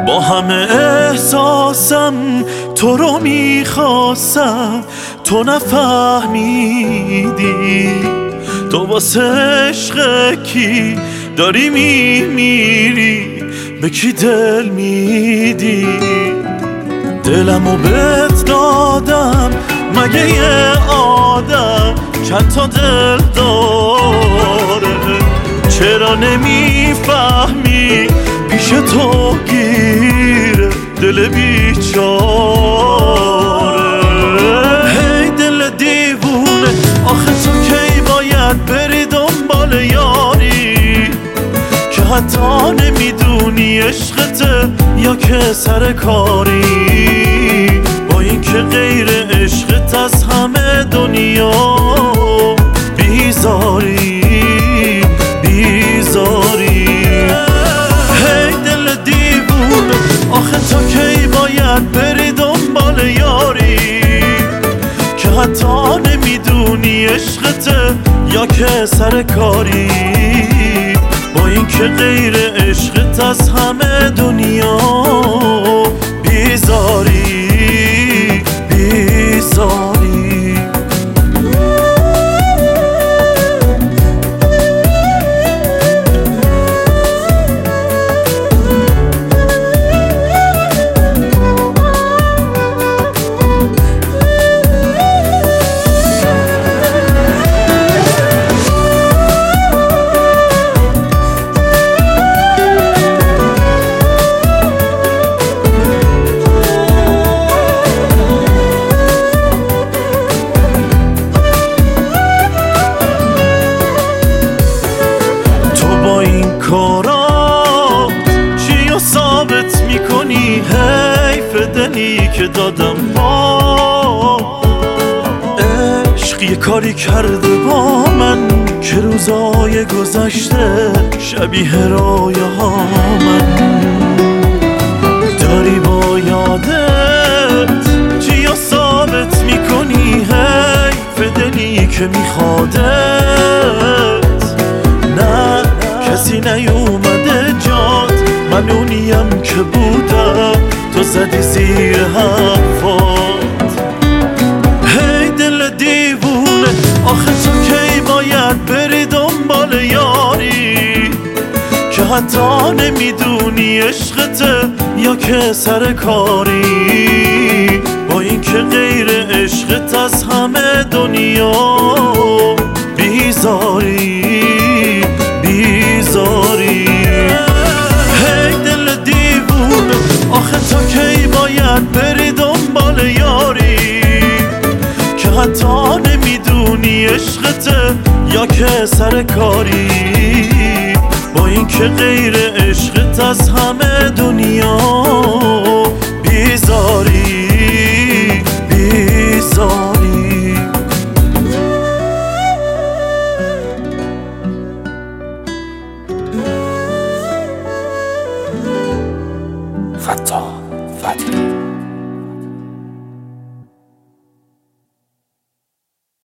با همه احساسم تو رو میخواستم، تو نفهمیدی تو واسه عشق کی داری میمیری، به کی دل میدی؟ دلمو بهت دادم، مگه یه آدم چند تا دل داره؟ چرا نمیفهمی پیش تو گیره دل بیچاره؟ هی دل دیوونه، آخه تو کی باید بری دنبال یاری که حتی نمیدونی عشقته یا که سر کاری؟ با این که غیر عشقت از همه دنیا بیزاری بیزاری. هی دل دیوونه، آخه تو کی باید بری دنبال یاری که حتی نمیدونی عشقته یا که سر کاری؟ با این که غیر عشقت از همه دنیا بیزاری بیزاری. کارات چیو ثابت میکنی؟ حیف دلی که دادم با عشق یه کاری کرده با من که روزای گذشته شبیه رویاهامن. داری با یادت چیو ثابت میکنی؟ حیف دلی که میخوادت نه کسی نیومده جات، من اونیم که بودم تو زدی زیر حرفات. هی دل دیوونه، آخه تو کی باید بری دنبال یاری که حتی نمیدونی عشقته یا که سر کاری؟ با این که غیر عشقت از همه دنیا بیزاری بیزاری. هی دل دیوونه، آخه تو کی باید بری دنبال یاری که حتی نمیدونی عشقته یا که سر کاری؟ با این که غیر عشقت از همه